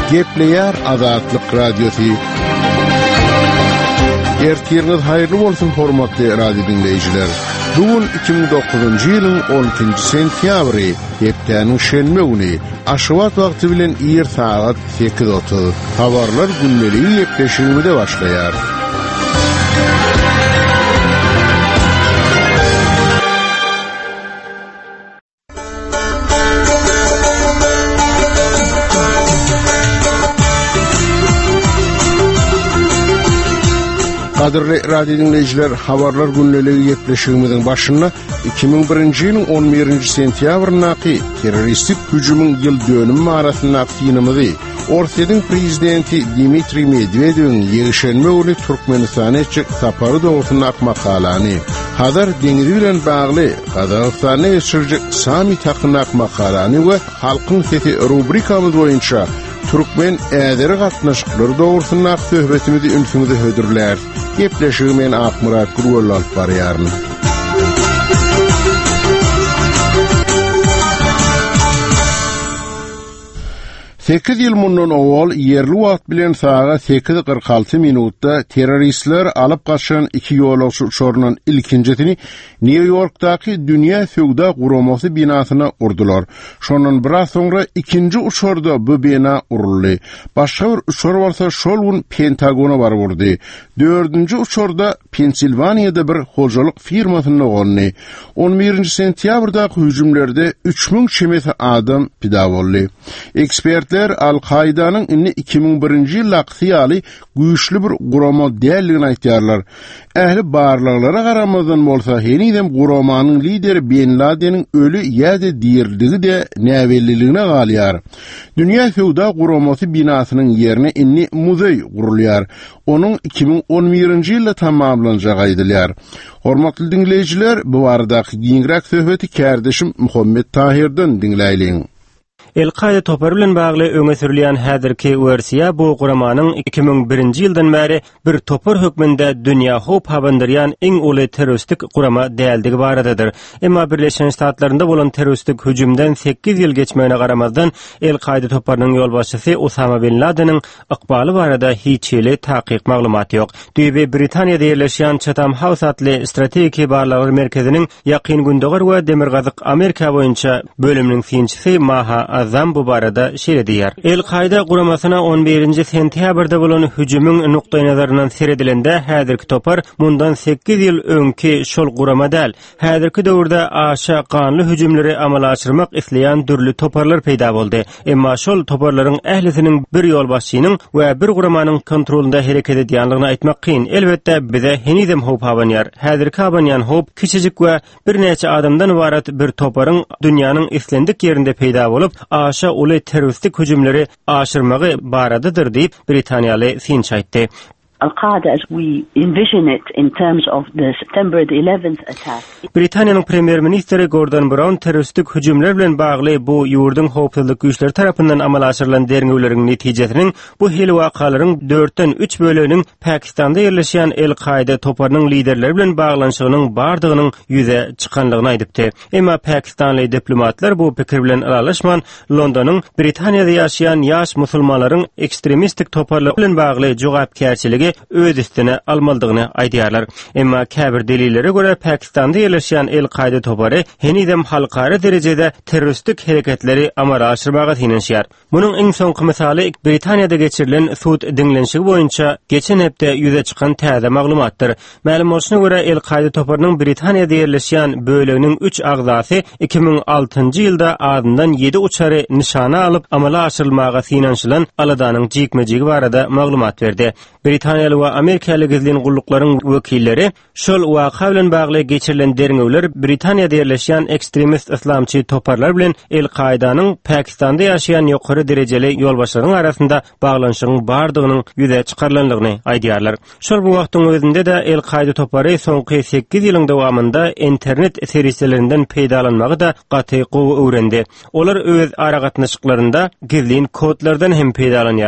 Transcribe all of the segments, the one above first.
Gepleýär Azatlyk radiosi. Ertiriniz haýyrly bolsun hormatly radio dinleýijiler. Bugun 2009-njy ýylyň 12-nji sentýabry, hepdeniň şenme güni. Aşgabat wagty bilen ýer saat 8:30. Habarlar günlegi ýepleşiginde başlaýar. Qadirli radio dinleyijiler, habarlar günneligi ýepleşigimiziň başyna 2001-nji ýylyň 11-nji sentýabrynaky terroristik hüjümüň ýyl dönüm marasyna ýynymyzy Orsedyň prezidenti Dmitri Medvedewiň ýeşenme güni Türkmenistana sapary dogrusyna makalany, Hazar deňizi bilen bagly Kazakstana ýeşirjek Sami takynak makalany we halkyň sesi rubrikamyz boýunça Türkmen äderi gatnaşyklary dogrusyna söhbetimizi ünsüňize hödürler. Gepleşigime Akmurat Gurgol alyp barýaryn. 8 ýyl mundan owal ýerli wagt bilen saga 8:46 minutda terroristler alyp gaçan 2 ýolagçy uçarynyň ilkinjisini New Yorkdaky Dünýä Söwda Guramasy binasyna urdular. Şondan biraz soňra ikinji uçarda bu bina uruldy. Başga bir uçar bolsa şol gün Pentagona bar urdy. 4-nji uçarda Pensilvaniýada bir hojalyk firmasyna gonny. 11-nji sentýabrdaky hüjümlerde 3000 çemeti adam pida boldy. Ekspertler Al-Qaidanyň 2001-nji ýyl ýaly güýçli bir gurama däldigini aýtýarlar. Ähli barlyklara garamazdan bolsa, henidem guramanyň lideri Ben Laden'in ölü ýa-da diýerligi de näwelliligine galýar. Dünýä Söwda Guramasy binasynyň ýerine inni muzey gurulýar. Onuň 2011-nji ýylda tamamlanajagy aýdylýar. Hormatly dinleýijiler, bu baradaky giňrek söhbeti kärdeşim Muhammed Tahirden dinleýliň. El-Qaida topary bilen bagly öňe sürilýän häzirki versiýa bu guramanyň 2001-nji ýyldan bäri bir topar hökmünde dünýä hop hawandyrýan iň uly terroristik gurama däldigi baradadyr. Emma Birleşen Ştatlarynda bolan terroristik hüjümden 8 ýyl geçmegine garamazdan El-Qaida toparynyň ýolbaşçysy Osama bin Laden'in ykbaly barada hiç ýyly takyk maglumaty ýok. Düýbe Britaniýada ýerleşýän Chatham House atly strategik barlaglar merkeziniň ýakyn gündogar we demirgazyk Amerika boýunça bölüminiň finçisi Maha Azam bu barada şeýle diýär. El-Qaida guramasyna 11-nji sentýabrda bolan hüjümüň nukdaý nazaryndan seredilende häzirki topar mundan 8 ýyl öňki şol gurama däl. Häzirki döwürde aşa ganly hüjümleri amala aşyrmak isleýän dürli toparlar peýda boldy. Emma şol toparlaryň ählisiniň bir ýolbaşçynyň we bir guramanyň kontrolunda hereket edýänligini aýtmak kyn. Elbetde bize henidem hop habanýar. Häzirki habanýan hop kiçijik we bir neçe adamdan ibarat bir toparyň dünýäniň islendik ýerinde peýda bolup aşa uly terroristik hüjümleri aşyrmagy baradadyr diýip Britaniýaly finç aýtdy. Al-Qaida as we envision it in terms of the September the 11th attack. Britaniýanyň premier ministri Gordon Brown terroristik hüjümler bilen bagly bu ýurduň howpsuzlyk güýçleri tarapyndan amala aşyrylan derňewleriň netijesiniň bu hili wakalaryň 4-den 3 böleginiň Pakistanda ýerleşýän El-Qaida toparynyň liderleri bilen baglanşygynyň bardygynyň ýüze çykanlygyny aýdypdy. Emma Pakistanly diplomatlar bu pikir bilen aralaşman Londonyň Britaniýada ýaşaýan ýaş musulmanlaryň ekstremistik toparlyk bilen bagly jogapkärçiligi öz üstüne almalydygyny aýdýarlar. Emma käbir delillere göre Pakistanda ýerleşýän El-Qaida topary henidem halkara derejede terroristik hereketleri amala aşyrmaga tinenşýär. Munyň iň soňky misaly Britaniýada geçirilen sud diňlenşigi boýunça geçen hepde ýüze çykan täze maglumatdyr. Ma'lum bolşuna göre El-Qaida toparynyň Britaniýada ýerleşýän böleginiň 3 agzasy 2006-njy ýylda adyndan 7 uçary nişana alyp amala aşyrylmaga tinenşilen aladanyň jikmejigi barada maglumat berdi. Britaniýaly we Amerikaly gizlin gulluklarının wekilleri şol waka bilen bagly geçirilen derňewler Britaniýada ýerleşýän ekstremist islamçy toparlar bilen El-Qaidanyň Pakistanda ýaşaýan ýokary derejeli ýolbaşlaryň arasynda baglanşygyň bardygynyň ýüze çykarlanlygyny aýdýarlar. Şol bu wagtyň özünde de El-Qaida topary soňky 8 ýylyň dowamında internet servislerinden peýdalanmagy da gaty gowy öwrendi. Olar öz ara gatnaşyklarynda gizlin kodlardan hem peýdalanýarlar.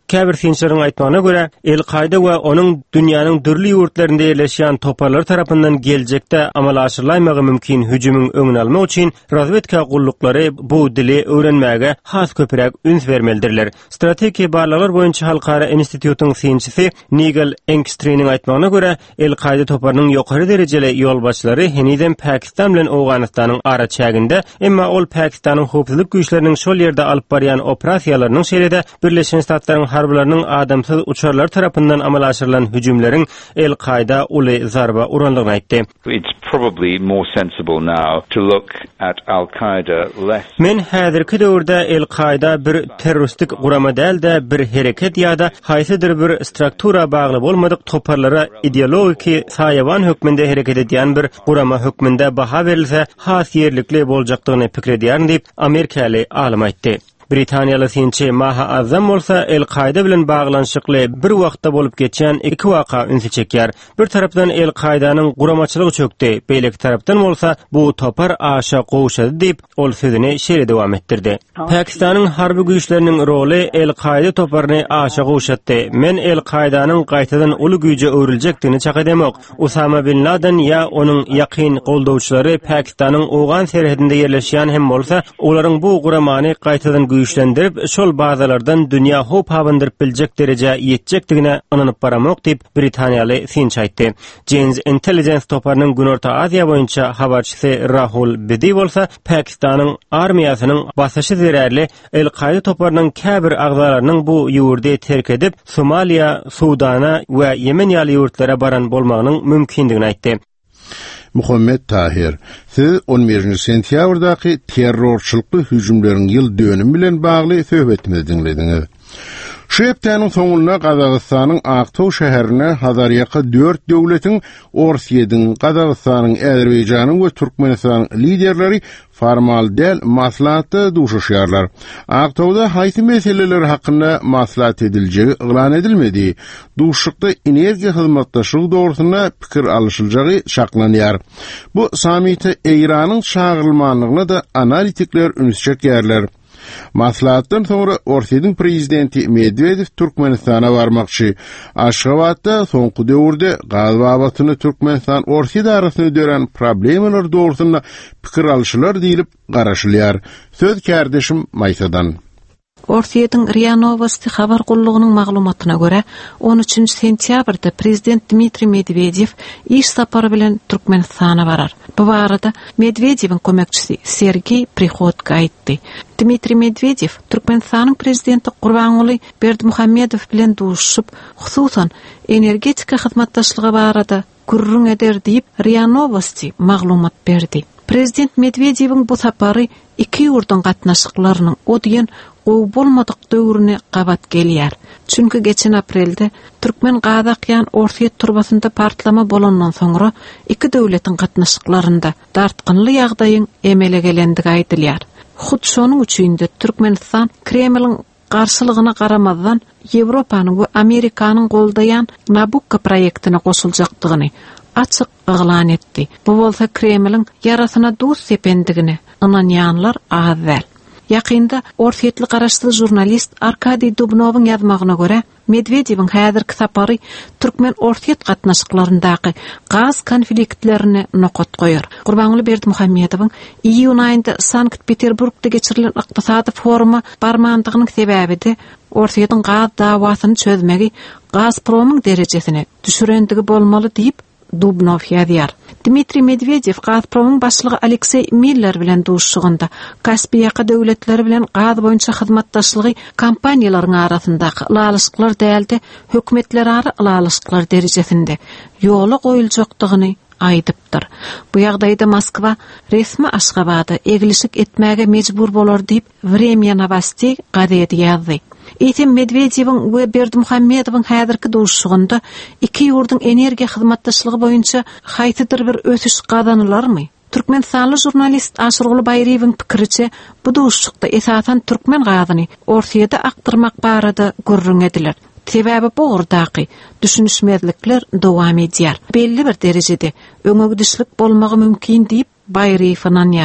Käbir sinçlerin aýtmagyna görä, El-Qaida we onuň dünýäniň dürli ýurtlarynda ýerleşýän toparlar tarapyndan geljekde amal aşyrylmagy mümkin hüjümüň öňüni almak üçin razvedka gullyklary bu dili öwrenmäge has köpürek üns bermelidirler. Strategiýa barlalar boýunça halkara institutyutyň sinçisi Nigel Engstreiniň aýtmagyna görä, El-Qaida toparynyň ýokary derejeli ýolbaşçylary heniden Pakistan bilen Awganystanyň ara çäginde, emma ol Pakistanyň howpsuzlyk güýçleriniň şol ýerde alyp barýan operasiýalarynyň şeýlede Birleşen Ştatlaryň harbylarynyň adamsyz uçarlar tarapyndan amal aşyrylan hüjümleriň El-Qaida uly zarba uranlygyny aýtdy. It's probably more sensible now to look at Al-Qaeda less. Men häzirki döwürde El-Qaida bir terroristik gurama däl-de bir hereket ýa-da haýsydyr bir struktura bagly bolmadyk toparlara ideologiki saýaban hökmünde hereket edýän bir gurama hökmünde baha berilse has ýerlikli boljakdygyny pikir edýär diýip Amerikaly alim aýtdy. Britaniýaly sinçi Maha Azam bolsa El-Qaida bilen baglanşykly bir wagtda bolup geçýän iki waka ünsü çekýär. Bir tarapdan El-Qaidanyň guramaçylygy çökdi, beýleki tarapdan bolsa bu topar aşa gowşady diýip ol sözüni şeýle dowam etdirdi. Pakistanyň harby güýçleriniň roly El-Qaida toparyny aşa gowşatdy. Men El-Qaidanyň gaýtadan uly güýje öwriljekdigini çaka demek. Usama bin Laden ýa onuň ýakyn goldawçylary Pakistanyň Awgan serhedinde ýerleşýän hem bolsa, olaryň bu guramany gaýtadan güýçlendirip şol bazalardan dünýä hop hawandyryp biljek dereje ýetjekdigine ananyp baramok diýip Britaniýaly sinç aýtdy. James Intelligence toparynyň Günorta Aziýa boýunça habarçysy Rahul Bedi bolsa, Pakistanyň armiýasynyň basaşy zerärli El-Qaida toparynyň käbir agzalarynyň bu ýurtdy terk edip Somaliýa, Sudana we Yemen ýaly ýurtlara baran bolmagynyň mümkindigini aýtdy. Muhammed Tahir, siz 11 sentýabrdaky terrorçylykly hüjümleriň ýyl dönümi bilen bagly söhbetimizi dinlediňiz. Şu hepdeniň soňuna Kazakstanyň Aktow şäherine hazaryaky 4 döwletiň Orsiýeň, Kazakstanyň, Azerbaýjanyň we Türkmenistanyň liderleri formal däl maslahatda duşuşýarlar. Aktowda haýsy meseleler hakynda maslahat ediljegi ýylan edilmedi. Duşukda energiýa hyzmatdaşlygy dogrusynda pikir alışylajagy şaklanýar. Bu samite Eýranyň çağrylmanlygyna da analitikler üns çekýärler. Maslahatdan sonra Orsiýeň prezidenti Medvedev Türkmenistana barmakçy. Aşgabatda soňky döwürde gaz babatyny Türkmenistan Orsiýe arasynda dören problemler dogrusynda pikir alşylar diýilip garaşylýar. Söz kardeşim Maysadan. Orsiýeň RIA Novosti habar gullugynyň maglumatyna görä, 13 sentýabrda prezident Dmitri Medvedev iş sapary bilen Türkmenistana barar. Bu barada Medvedewiň kömekçisi Sergey Prihodko aýtdy. Dmitri Medvedev Türkmenistanyň prezidenti Gurbanuly Berdimuhammedow bilen duşuşyp, hususan energetika hyzmatdaşlygy barada gurrun eder diýip RIA Novosti maglumat berdi. Prezident Medvedewiň bu sapary iki ýurtdan gatnaşyklarynyň odýan gowy bolmadyk döwrüne gabat gelýär. Çünki geçen aprelde Türkmen Gazakyan Orsiýet turbasynda partlama bolandan soňra iki döwletiň gatnaşyklarynda dartgynly ýagdaýyň emele gelendigi aýdylýar. Hut şonuň üçin-de Türkmenistan Kremliň garşylygyna garamazdan Ýewropanyň we Amerikanyň goldaýan Nabucco proýektine goşuljakdygyny açyk ýylan etdi. Bu bolsa Kremliň yarasyna dost sependigini ananýanlar azal. Yakında Orsiýetli garaşsyz jurnalist Arkadiy Dubnowyň ýazmagyna görä, Medvedewiň häzirki sapary Türkmen Orsiýet gatnaşyklaryndaky gaz konfliktlerini nokat goýar. Gurbanuly Berdimuhammedowyň iýun aýynda Sankt-Peterburgda geçirilen ykdysady forumy barmandygynyň sebäbi de Orsiýetiň gaz dawasyny çözmegi Gazpromyň derejesine düşürendigi bolmaly diýip Dubnov ýazýar. Dmitri Medvedev Gazpromyň başlygy Aleksey Miller bilen duşuşygynda Kaspiýa döwletleri bilen gaz boýunça hyzmatdaşlygy kompaniýalaryň arasyndaky ýalyşyklar däldi, hökümetler ara ýalyşyklar derejesinde ýola goýuljakdygyny aýdypdyr. Bu ýagdaýda Moskwa resmi Aşgabada egilişik etmäge mejbur bolar diýip Vremya Novosti gazetede ýazdy. Eýtem Medvedewiň we Berdimuhammedowyň häzirki duşuşygynda iki ýurtdyň energiýa hyzmatdaşlygy boýunça haýsydyr bir ösüş gazanylarmy? Türkmenistanly jurnalist Aşyrguly Baýrewiň pikiriçe, bu duşuşykda esasan türkmen gazyny Orsiýede aktyrmak barada gurrun ediler. Sebäbi bu ordaky düşünüşmezlikler dowam edýär. Belli bir derejede öňe gidişlik bolmagy mümkin diýip Baýrew ananýar.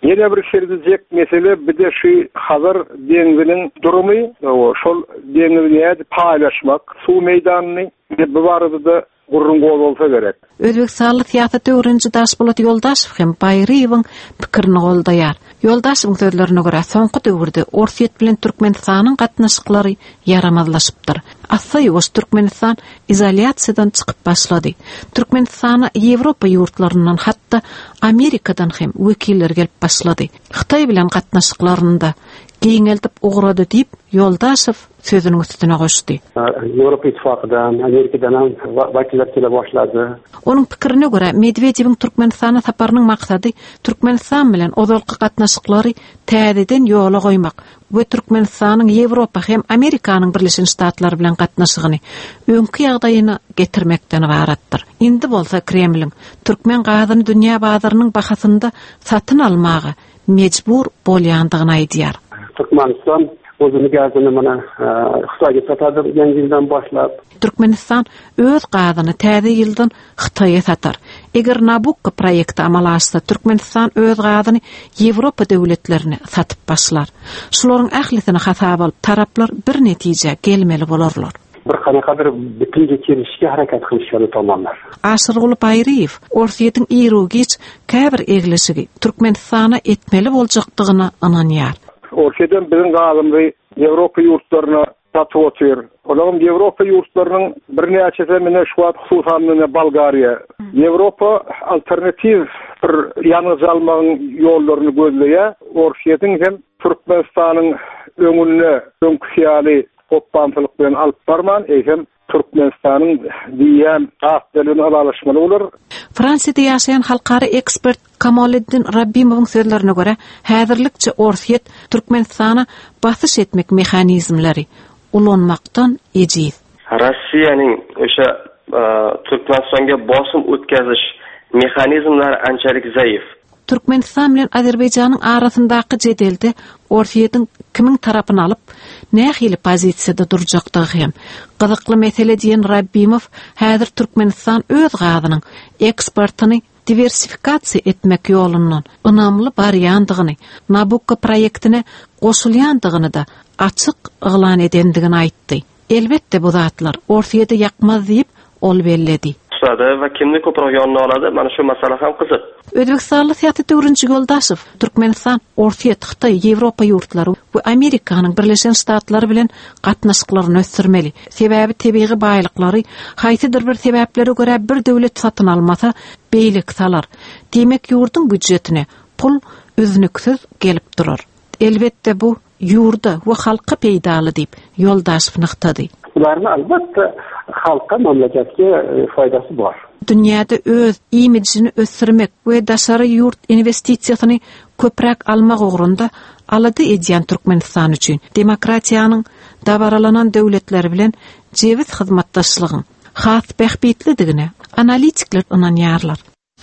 Yine bir şerdilecek mesele bir de şu Hazar denginin durumu, şol dengini paylaşmak, su meydanını bu arada da gurrun gol olsa gerek. Özbek Sağlık Tiyatrı öğrenci Daşbolat Yoldaşev hem Bayriyeviň pikirini goldaýar. Yoldaşeviň sözlerine görä soňky döwürde Orsiýet bilen Türkmenistanyň gatnaşyklary yaramazlaşypdyr. Assaýos Türkmenistan izolýasiýadan çykyp başlady. Türkmenistana Ýewropa ýurtlaryndan hatda Amerikadan hem wekiller gelip başlady. Xitay bilen gatnaşyklaryny giňeltip ugrady diýip Yoldaşev sözüniň üstüne goşdy. Ýewropa ittifakydan, Amerikadan wakiller kele başlady. Onun pikirine görä Medvedev'in Türkmenistana saparynyň maksady Türkmenistan bilen ozalky gatnaşyklary täzeden ýola goýmak we Türkmenistanyň Ýewropa hem Amerikanyň Birleşen Ştatlary bilen gatnaşygyny öňkü ýagdaýyna getirmekden ibaratdyr. Indi bolsa Kremliň Türkmen gazyny dünýä bazarynyň bahasynda satyn almagy mejbur bolýandygyny aýdýar. Türkmenistan özünü gazyny mana Xitoyga satadyr ýangy ýyldan başlap. Türkmenistan öz gazyny täze ýyldan Xitoyga satar. Eger Nabucco proýekti amala açsa, Türkmenistan öz gazyny Ýewropa döwletlerine satyp başlar. Şolaryň ählisini hasap alyp taraplar bir netije gelmeli bolarlar. Bir kanakadır bütün geçirişke hareket kılışanı tamamlar. Aşırgılı Bayriyev, Orsiýetiň Irugiç käbir eglesigi Türkmenistana etmeli boljakdygyna ynanýar. Orsiýetden biziň gazymdy Ýewropa ýurtlaryna satyp otyr. Olaryň Ýewropa ýurtlarynyň bir näçesi mene şu wagt hususan Bulgariýa. Ýewropa alternativ bir ýanyz almagyň ýollaryny gözleýär. Orsiýetiň hem Türkmenistanyň öňüne öňküsýaly koppançylyk bilen alyp barman, hem Türkmenistanyň diýen gaýtlaryny alalaşmaly bolar. Fransiýada ýaşaýan halkara ekspert Kamaleddin Rabbimowyň sözlerine görä, häzirlikçe Orsiýet Türkmenistana basyş etmek mehanizmlary ulanmakdan ejid. Rossiýanyň öşe Türkmenistanga basym ötkäziş mehanizmlary ançalik zaýyf. Türkmenistan bilen Azerbaýjanyň arasyndaky jedelde Orsiýetiň kimiň tarapyny alyp, nähili pozisiýada durjakdygy hem gyzykly mesele diýen Rabbimow, häzir Türkmenistan öz gazynyň eksportyny diversifikasiýa etmek ýolundan ynamly barýandygyny, Nabucco proýektine goşulýandygyny da açyk yglan edendigini aýtdy. Elbetde bu zatlar Orsiýete ýakmaz diýip ol belledi. Ve kimni köprek ýoluna alady, mana şu masala hem gyzyk. Özbek Sağlyk Tiyatrı öğrenci Yoldaşev, Türkmenistan, Orsiýet, Xitoy, Ýewropa ýurtlary we Amerikanyň Birleşen Ştatlary bilen gatnaşyklaryny ösdürmeli. Sebäbi tebii baýlyklary haýsydyr bir sebäplere görä bir döwlet satyn almasa beýlik salar. Demek ýurdun büdjetine pul üznüksiz gelip durar. Elbetde bu ýurda we halka peýdaly diýip Yoldaşew nyktady. Bularni albatta halka, memleketke faydası var. Dünyada öz imijini ösürmek we daşary ýurt investisiýasyny köprek almak ugrunda alady edýän Türkmenistan üçin demokratiýanyň dabaralanan döwletler bilen jewiz hyzmatdaşlygyň has behbetlidigine analitikler ynanýarlar.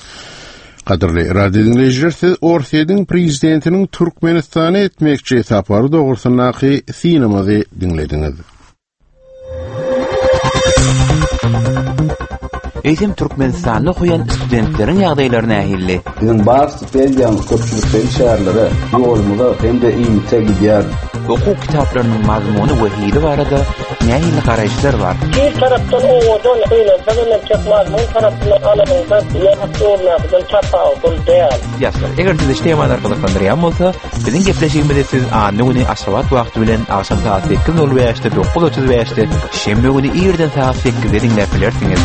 Qadirli radio dinleyijiler, siz Orsiýetiň prezidentiniň Türkmenistana etmekçi sapary dogrusundaky sinemazy dinlediňiz. Eýsem Türkmenistanly okuyan studentleriň ýagdaýlaryna ähilli. Biziň bar stipendiýam köpçülikden şäherlere ýolumyza hem de iýmitse gidýär. Okuw kitaplarynyň mazmuny we hili barada nähili garaýşlar bar. Bir tarapdan owadan öýlenmeden çakmazmyň tarapdan alanyňda ýa-da çapawul däl. Ýa-da eger siz işleýän arkalyklandyrýan bolsa, biziň gepleşigimizde siz anny güni aşgabat wagty bilen akşam saat 8:05-de 9:35-de şembe güni ýerden saat 8:de dinläp bilersiňiz.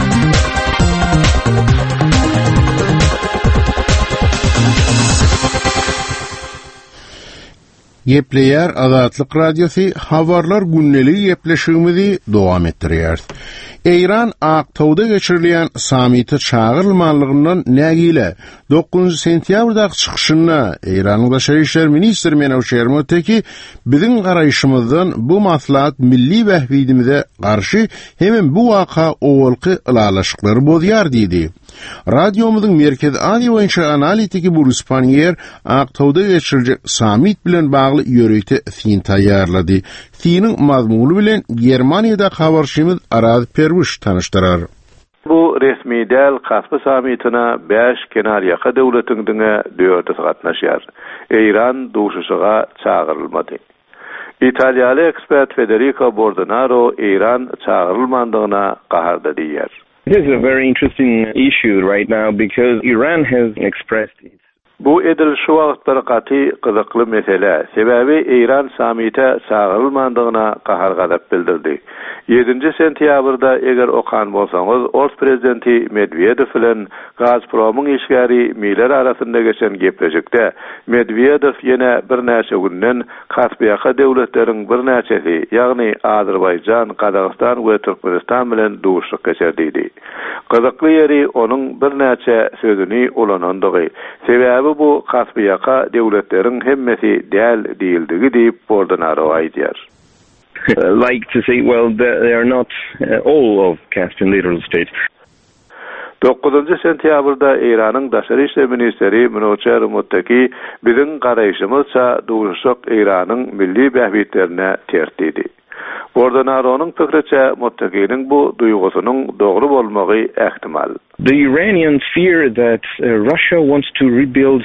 Gepleýär Azatlyk radiosu habarlar günnelik gepleşigimizi dowam etdirýär. Eýran Aktawda geçirilýän samity çağırylmanlygyndan nägile 9 sentýabrdaky çykyşyna Eýranyň Daşary işler ministri Menawşer Moteki biziň garaýşymyzdan bu maslahat milli wähidimize garşy hem bu waka owalky ılalaşyklary bozýar diýdi. Radyomyzyň Merkez Aziýa boýunça analitiki Boris Panier Aktawda geçirijek samit bilen bagly ýörekde fin taýýarlady. Finiň mazmuny bilen Germaniýada habarçymyz Araz Perwiş tanışdyrar. Bu resmi del Kasp samitina 5 kenar yaka döwletiň diňe 4 gatnaşýar. İran duşuşyga çağırylmady. İtalyalı ekspert Federico Bordonaro İran çağırılmandygyna gaharda diýer. It is a very interesting issue right now because Iran has expressed its Bu edil şu wagtlar gaty gyzykly mesele. Sebebi İran samite çağırylmandygyna gahar gadap bildirdi. 7 sentýabrda eger okan bolsaňyz, Ors prezidenti Medvedev bilen Gazpromyň işgäri miler arasynda geçen gepleşikde Medvedev ýene bir näçe günden Kaspiýa döwletleriň bir näçesi, ýagny Azerbaýjan, Kazakystan we Türkmenistan bilen duşlyk geçirdi. Gyzykly ýeri onuň bir näçe sözüni ulanandygy. Sebebi bu Kaspiýa döwletleriň hemmesi däl diýildigi diýip Bordonaro aýdýar. Like to say, well, they are not all of Caspian littoral states. 9 sentýabrda Iranyň daşary işler ministeri Münawcer Muttaki biziň garaýşymyzça duşlyk Iranyň milli bähbitlerine tertidi. Bordonaro'nun pikriçe Muttaki'nin bu duygusunun doğru bolmagy ähtimal. The Iranians fear that Russia wants to rebuild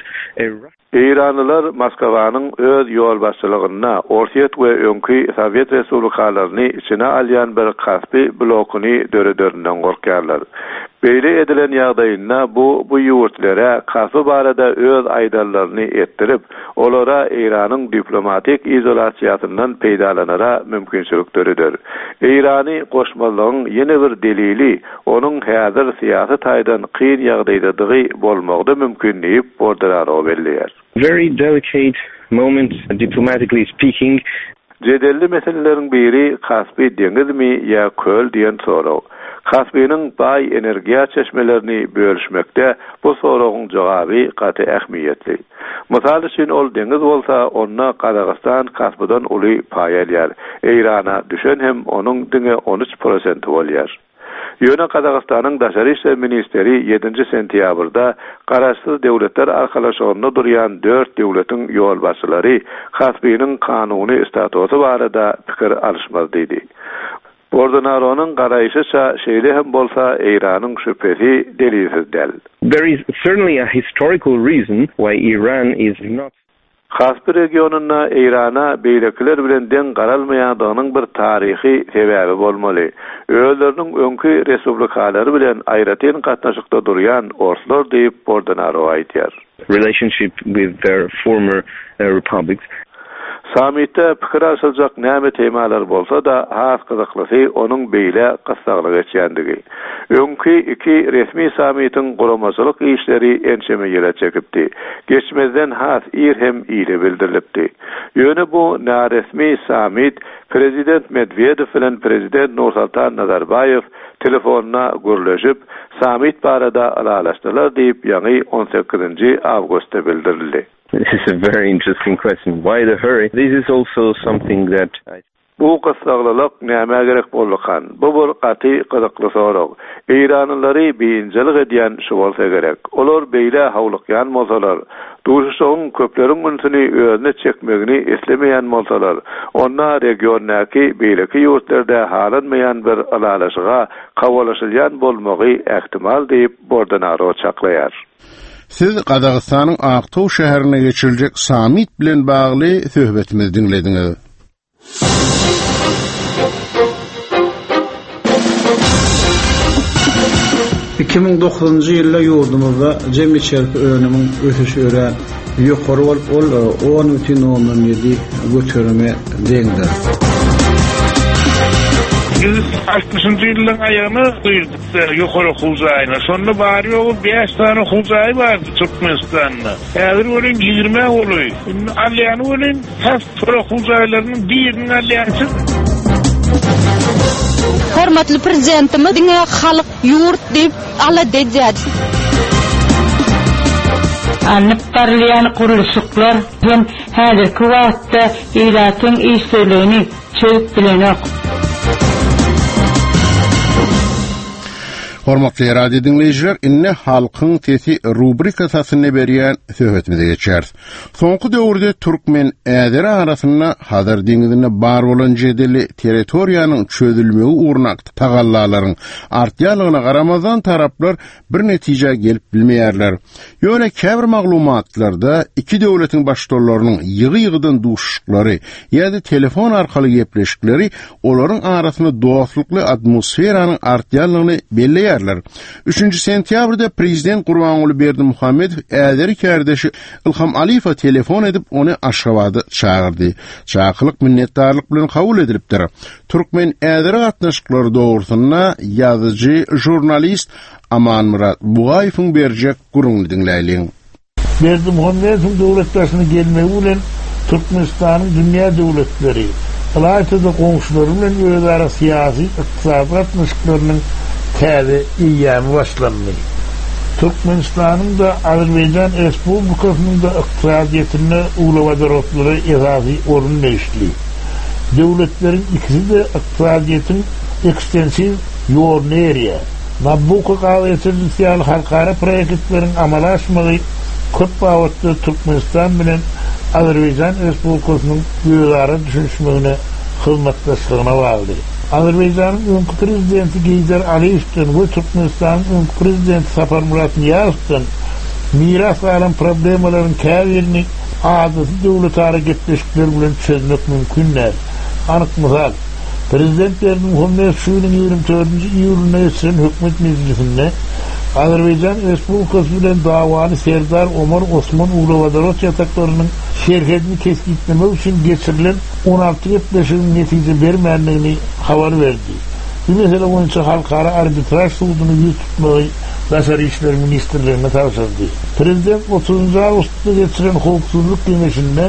İranlılar Moskowanyň öz ýol başçylygyna Orsiýet we öňki Sowet respublikalaryny içine alýan bir Kaspy blokuny dörederinden gorkýarlar. Beýle edilen ýagdaýynda bu ýurtlere Kaspy barada öz aýdarlaryny etdirip, olara İranyň diplomatik izolasiýasyndan peýdalanara mümkinçilik döredir. İrany goşmalygyň ýene bir delili onuň häzir syýasy taýdan kyn ýagdaýdadygy bolmagdy mümkin diýip Bordonaro belliýär. Very delicate moment, diplomatically speaking. Jedelli meselelerin biri Kaspy deňizmi ýa köl diýen soraw. Kaspynyň bay energiýa çeşmelerini bölüşmekde bu soragyň jogaby gaty ähmiýetli. Mysal üçin ol deňiz bolsa, onda Kazakystan Kaspydan uly paý alýar. İrana düşen hem onuň diňe 13% bolýar. Ýöne Kazakystanyň daşary işler ministeri 7 sentýabrda garaşsyz döwletler arkalaşygyna durýan 4 döwletiň ýol başçylary Kaspynyň kanuny statusy barada pikir alışmaz diýdi. Bordonaro'nun garaýşyça şeýle hem bolsa İranyň şüphesi delilsiz del. There is certainly a historical reason why Iran is not Kaspy regionuna İrana beýlekler bilen deň garalmaýandygynyň bir taryhy sebebi bolmaly. Öýleriniň öňki respublikalary bilen aýratyn gatnaşykda durýan Orslar diýip Bordonaro aýdýar. Relationship with their former republics. Samitde pikir alşyljak näme temalar bolsa da has gyzykly onuň beýle gysgalyk geçýändigi. Öňki iki resmi samitiň guramaçylyk işleri ençeme ýere çekipdi. Geçmezden has ir hem ýyly bildirilipdi. Ýöne bu näresmi samit Prezident Medvedev bilen Prezident Nursultan Nazarbayev telefonuna gürleşip samit barada alalaşdylar diýip ýa-ni 18 awgustda bildirildi. This is a very interesting question. Why the hurry? This is also something that bu gysgalyk näme gerek bolýan? Bu bir gaty gyzykly soraw. İranlyları beýinjilik edýän şu bolsa gerek. Olar beýle hawlykýan bolsalar, duşuşyň köpleriň ünsüni özüne çekmegini islemeýän bolsalar, onda regiondäki beýleki ýurtlarda halanmaýan bir alalaşyga kawalaşylýan bolmagy ähtimal diýip Bordonaro çaklaýar. Siz Kazakystanyň Aktow şäherine geçiriljek samit bilen bagly söhbetimizi dinlediňiz. ...2009 ýylda ýurdumyzda jemgyýet çerpi önümiň ötüşi ören ýokary bolup, ol 10,7 götürme deňdir. 60-njy ýylyň aýagyny duýduk ýokary huzaýyna. Şonda bary ýoly 5 tane huzaý bardy Türkmenistanda. Häzir bolan 20 boly. Alýany bolan has huzaýlarynyň birini alýansy. Hormatly prezidentimiz diňe halyk ýurt diýip ala dejädi. Anıp barlayan kuruluşuklar hem häzirki wagtda ýylatyň işlerini çöp bilenok. Hormatly radio dinleyijiler, inne halkın sesi rubrikasyny berýän söhbetimize geçer. Soňky döwürde türkmen äderi arasynda Hazar deňizine bar bolan jedeli territoriýanyň çözülmegi uğrunakdy tagallalaryň artýanlygyna garamazdan taraplar bir netije gelip bilmeýärler. Ýöne käbir maglumatlarda iki döwletiň başçylarynyň ýygy-ýygydan duşuklary ýa-da telefon arkaly gepleşikleri olaryň arasynda dostlukly atmosferanyň artýanlygyny belleýär. 3 sentýabrda prezident Gurbanuly Berdimuhammedow äderi kardeşi Ilham Aliyeva telefon edip onu Aşgabatda çağırdy. Çağırlyk minnetdarlyk bilen kabul edilipdir. Türkmen äderi gatnaşyklary dogrusyna ýazyjy, jurnalist Aman Murat Bugaýewiň berjek gurulny dinleýin. Berdimuhammedow döwletlerine gelmegi bilen Türkmenistanyň dünýä döwletleri, alyda goňşulary bilen özara syýasy, ykdysady gatnaşyklarynyň täze iýami başlandy. Türkmenistanyň da Azerbaýjan Respublikasynyň da ykdysadyýatyny uglawadarotlary esasy orun näşli. Döwletleriň ikisi de ykdysadyýatyň ekstensiw ýornerýa. Nabucco gaýetçilikli halkara proýektleriň amala aşmagy köp wagtda Türkmenistan bilen Azerbaýjan Respublikasynyň ýöňlere düşünşmegine hyzmatdaşlygyna bagly. Azerbaýjanyň öňkü prezidenti Geýder Aliyewden we Türkmenistanyň öňkü prezidenti Sapar Murat Niyazowdan miras alan problemalaryň käbirini adaty döwlet hareketleşikleri bilen çözmek mümkinler. Anyk mysal, prezident Berdimuhammedow 24-nji iýulynda ýetişen hökümet meclisinde Azerbaýjan Respublikasy bilen dawaly Serdar Omar Osman Uglawadarow ýataklarynyň şerhetini keskitlemek üçin geçirilen 16 gepleşiginiň netije bermänligini habar berdi. Bu mesele boýunça halkara arbitraj suduny ýetişdirmegi Daşary işler ministrligine tapşyrdy. Prezident 30 awgustda geçirilen howpsuzlyk keňeşinde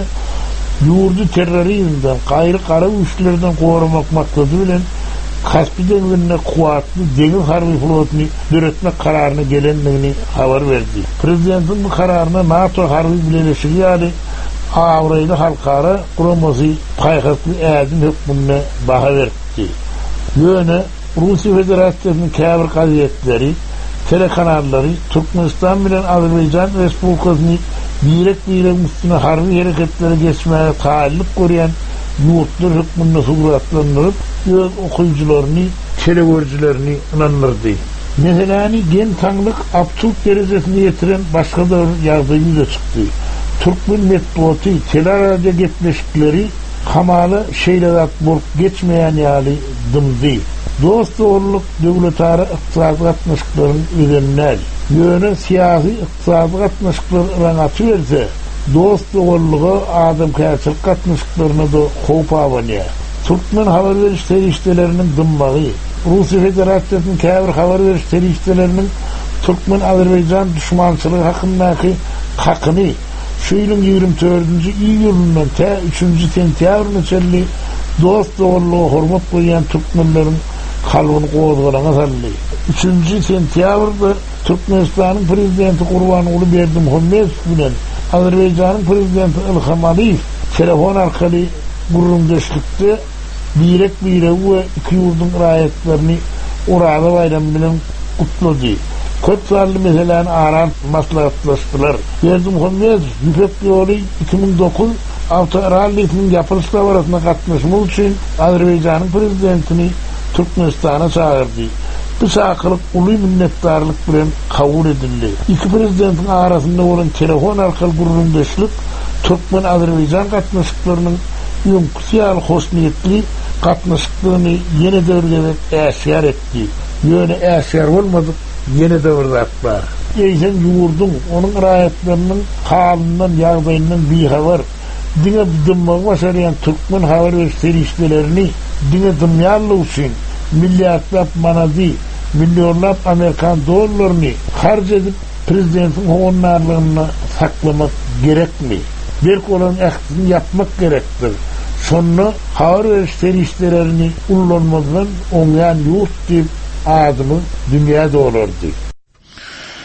ýurdu terrorizmden, gaýry gara güýçlerden goramak maksady bilen Kaspy deňizine kuwatly deňiz harby flotyny döretmek kararyna gelenligini habar berdi. Prezidentiň bu kararyna NATO harby bileşigi ýaly Awraýly halkara guramasy paýgatly ädim hökmüne baha berdi. Ýöne Russiýa Federasiýasynyň käbir gazetleri, telekanallary Türkmenistan bilen Azerbaýjan Respublikasyny direkt üstüne harby hereketleri geçmäge taýlyk görýän ýurtlar hökmüne suratlandyryp öz okuyucularını, televizyonlarını inandırdı. Mesela gen tanlık absurt derejesine yetiren başka da ýagdaý ýüze çykdy. Türkmen metbuaty, teleradyo gepleşikleri hamaly şeýlerat bolup geçmeýän ýaly dymdy. Dost doğruluk döwletara ykdysady gatnaşyklaryny öýrenler. Ýöne syýasy ykdysady gatnaşyklary raňaty berse, dost doğrulugy adamkärçilik gatnaşyklaryna da howp awanýar. Türkmen habar veriş teriştelerinin dımmağı, Russiya Federasiýasynyň käbir habar veriş teriştelerinin Türkmen Azerbaýjan düşmançylygy hakyndaky hakyny şu ýylyň 24-nji iýulyndan ta 3-nji sentýabrynçä dost doğrulugy hormat goýan türkmenleriň kalbyny gozgalaňa saldy. 3-nji sentýabrda Türkmenistanyň prezidenti Gurbanuly Berdimuhammedow bilen Azerbaýjanyň prezidenti Ilham Aliýew telefon arkaly gurrundaşlykda birek we iki ýurduň raýatlaryny urada bayram bilen gutlady. Köp sanly meselelerini aran maslahatlaşdylar. Berdimuhammedow ýüpek ýoly 2009 awtorallygynyň ýapylyşy barasyna gatnaşmak üçin Azerbaýjanyň prezidentini Türkmenistana çağırdy. Bu çağrılık uly minnetdarlyk bilen kabul edildi. İki prezidentin arasynda bolan telefon arkaly gurrundaşlyk Türkmen Azerbaýjan gatnaşyklarynyň ýumsal hoşniyetli gatnaşyklygyny ýene döwürde äsir etdi. Ýöne äsir bolmady, ýene döwürde atlar. Eýsen ýurdun, onuň raýatlarynyň halyndan, ýagdaýyndan bihabar, diňe dymmagy başarýan Türkmen habar veriş serişdelerini diňe dymýarlyk üçin milliarдлап manady, milyonlap Amerikan dollaryny harç edip prezidentin hoňarlygyny saklamak gerekmi? Berk olan ähdini yapmak gerekdir. Şonu habar veriş serişdelerini ullanmadan oňan ýurt diýip adymy dünýäde bolardy.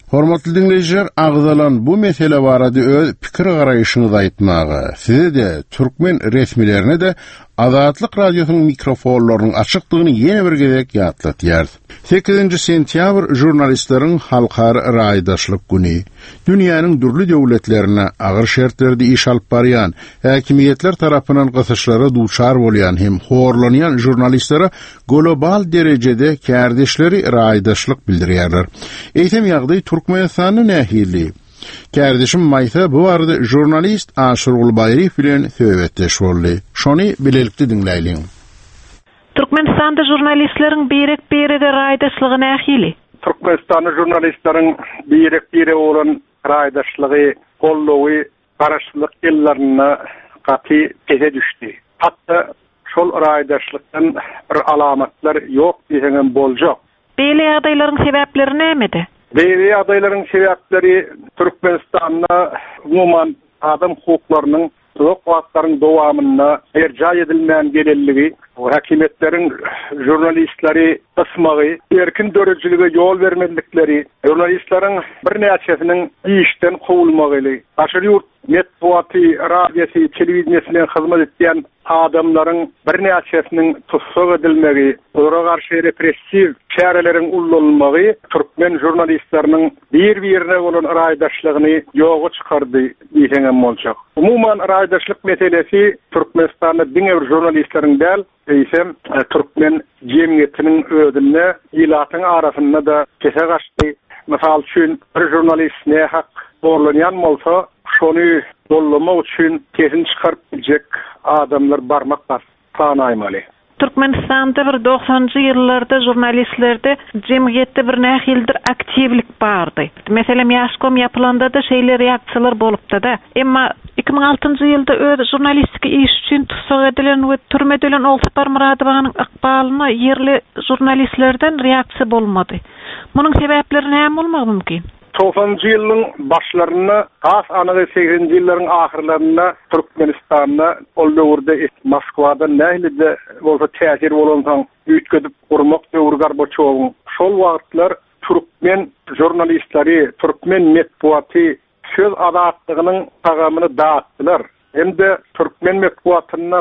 Hormatly dinleyijiler, agzalan bu mesele barada öz pikir garaýyşyňyzy aýtmagy, size de türkmen resmilerine de Azatlyk radiosynyň mikrofonlarynyň açykdygyny ýene bir gezek ýatlatýar. 8 sentýabr jurnalistlaryň halkara raýdaşlyk güni. Dünýäniň dürli döwletlerine agyr şertlerde iş alyp barýan, häkimetler tarapyndan gysyşlara duçar bolýan hem horlanýan jurnalistlere global derejede kärdeşleri raýdaşlyk bildirýärler. Eýtem ýagdaý Türkmenistanyň nähili. Kardeşim Maysa bu arada jurnalist Aşır Ulbayri bilen söhbetleş boldy. Şony bilelikde dinleýin. Türkmenistanda jurnalistleriň birek-birege raýdaşlygy nähili? Türkmenistanda jurnalistleriň birek-bire bolan raýdaşlygy, gollawy, garaşlyk ýyllaryna gaty teze düşdi. Hatda şol raýdaşlykdan bir alamatlar ýok diýen boljak. Beýle ýagdaýlaryň sebäpleri nämede? Beýle ýagdaýlaryň sebäpleri Türkmenistanda umuman adam hukuklarynyň zok wagtlaryň dowamyna erja edilmän gelelligi, häkimetleriň jurnalistleri ysmagy, erkin dörejiligi ýol bermedikleri, jurnalistleriň bir näçesiniň işden kowulmagy, aşyr ýurt metbuaty, radiosi, telewizionyna hyzmat etýän adamlaryň bir näçesiniň tutsak edilmegi, onlara garşy repressiw çäreleriň ullanylmagy türkmen jurnalistleriniň bir-birine bolan raýdaşlygyny ýoga çykardy diýen boljak. Umuman raýdaşlyk meselesi Türkmenistanda diňe bir jurnalistleriň däl, eýsem türkmen jemgyýetiniň ödünde ýylatyň arasynda da kese gaçdy. Mysal üçin bir jurnalist ne hak borlanýan bolsa, şonu dollamak üçin kesin çykaryp biljek adamlar barmak bas tanaýmaly. Türkmenistanda bir 90-njy ýyllarda jurnalistlerde jemgyýetde bir nähildir aktivlik bardy. Meselem ýaşkom ýapylanda da şeýle reaksiýalar bolupdy da. Emma 2006-njy ýylda öz jurnalistik iş üçin tutsak edilen we türmedilen Oltapar Muradowyň ykbalyna ýerli jurnalistlerden reaksiýa bolmady. Munyň sebäpleri näme bolmagy mümkin? 90-njy ýylyň başlaryna, has anagy 80-nji ýyllaryň ahyrlaryna Türkmenistanda ol döwürde Moskwada nähilde bolsa täsir bolansaň üýtgedip gurmak döwür Gorbaçowyň şol wagtlar türkmen jurnalistleri, türkmen metbuaty söz azatlygynyň tagamyny dağıtdylar. Hem-de türkmen metbuatyna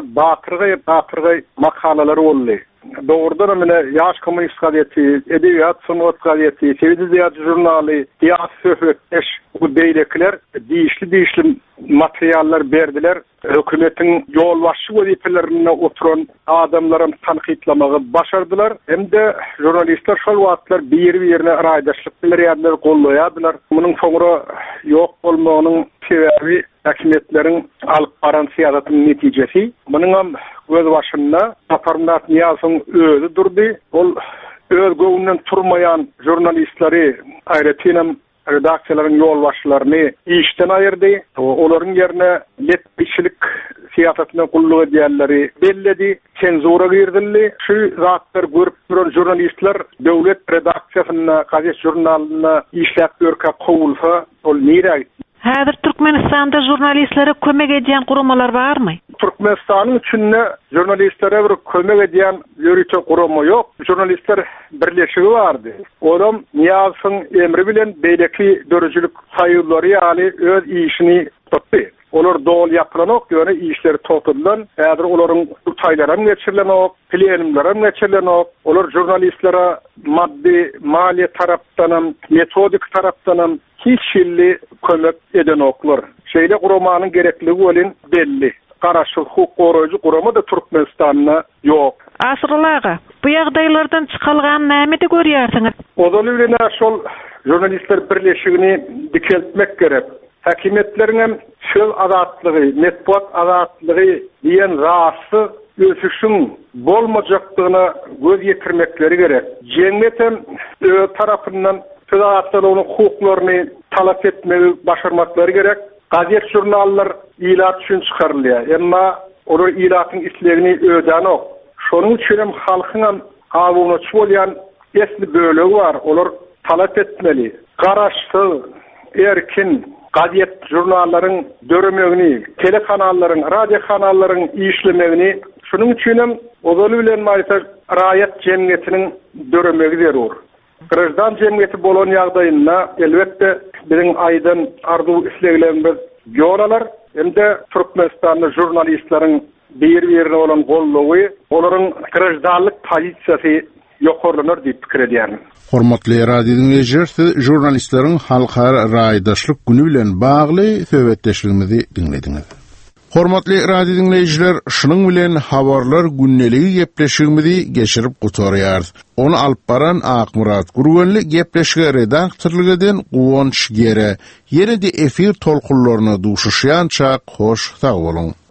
batyrgy makalary boldy. Doğrudan mene Yaş Komünist Gazeti, Edebiyat Sunat Gazeti, Televizyon jurnaly, söhbetleş bu beýlekler diýişli materiallar berdiler. Hökümetiň ýolbaşçy wezipelerine oturan adamlaryň tanqidlamagy başardylar. Hem-de jurnalistler şol wagtlar bir-birine raýdaşlyk bilýärler, gollaýardylar. Munyň soňra ýok bolmagynyň sebebi häkimetleriň alyp baran siýasatynyň netijesi. Munyň göz başynda Saparmat Niýazowyň özü durdy. Ol öz göwünden turmayan jurnalistleri, aýratynam redaksiýalaryň ýolbaşçylaryny işden aýyrdy. Olaryň ýerine netçilik siýasatyna gullyk edýänleri belledi, senzura girdiler. Şu zatlar görüp duran jurnalistler döwlet redaksiýasyna, gazet jurnalyna işläp görkä kowulsa, ol nirä? Häzir Türkmenistanda jurnalistlere kömek edýän guramalar barmy? Türkmenistanyň içinde jurnalistlere bir kömek edýän ýörüçe gurama ýok. Jurnalistler birleşigi bardy. Olam Niýazowyň emri bilen beýleki dörejlik saýylary ýaly öz işini tutdy. Olar dol ýapylanok, ýöne işleri totudylar. Häzir olaryň taýlaram geçirilenok, plenumlaram geçirilenok. Olar jurnalistlere maddi, mali tarapdan, metodik tarapdan hiç şilli kömek edenoklar. Şeýle guramanyň gerekligi bolan belli. Garaşy hukuk goraýjy gurama da Türkmenistanda ýok. Aşyrylaga, bu ýagdaýlardan çykalgan näme-de görýärsiňiz? Odan bilen şol jurnalistler birleşigini dikeltmek gerek. Häkimetleriň söz azatlygy, metbuat azatlygy diýen rasy ösüşüň bolmajakdygyna göz ýetirmekleri gerek. Jemgyýetem öz tarapyndan söz azatlygynyň hukuklaryny talap etmegi başarmakları gerek. Gazet jurnallar ilat üçin çykarylýar. Emma olar ilatyň islegini öýdän ok. Şonuň üçin hem halkyň awunaçy bolýan esli bölegi bar. Olar talap etmeli. Garaşsyz, erkin gazet jurnallaryň döremegini, telekanallaryň, radio kanallaryň işlemegini, şonuň üçin hem ozaly bilen maýta raýat jemgyýetiniň döremegi berýär. Grajdan cemiyeti bolan ýagdaýynda elbetde biziň aýdan arzu isleglerimiz ýolalar. Hem-de Türkmenistanyň jurnalistleriň bir-birine olan gollugy, olaryň grajdanlyk pozisiýasy ýokarlanar diýip pikir edýär. Hormatly radio dinleýijiler, jurnalistleriň halkara raýdaşlyk güni bilen bagly söhbetleşigimizi dinlediňiz. Hormatly radio dinleýijiler, şunyň bilen habarlar günneligi gepleşigimizi geçirip gutarýar. Onu alyp baran Akmurat Gurgenli gepleşige redaktorlygydan Guwonç Gere. Ýene-de efir tolkunlaryna duşuşýança hoş sag bolun.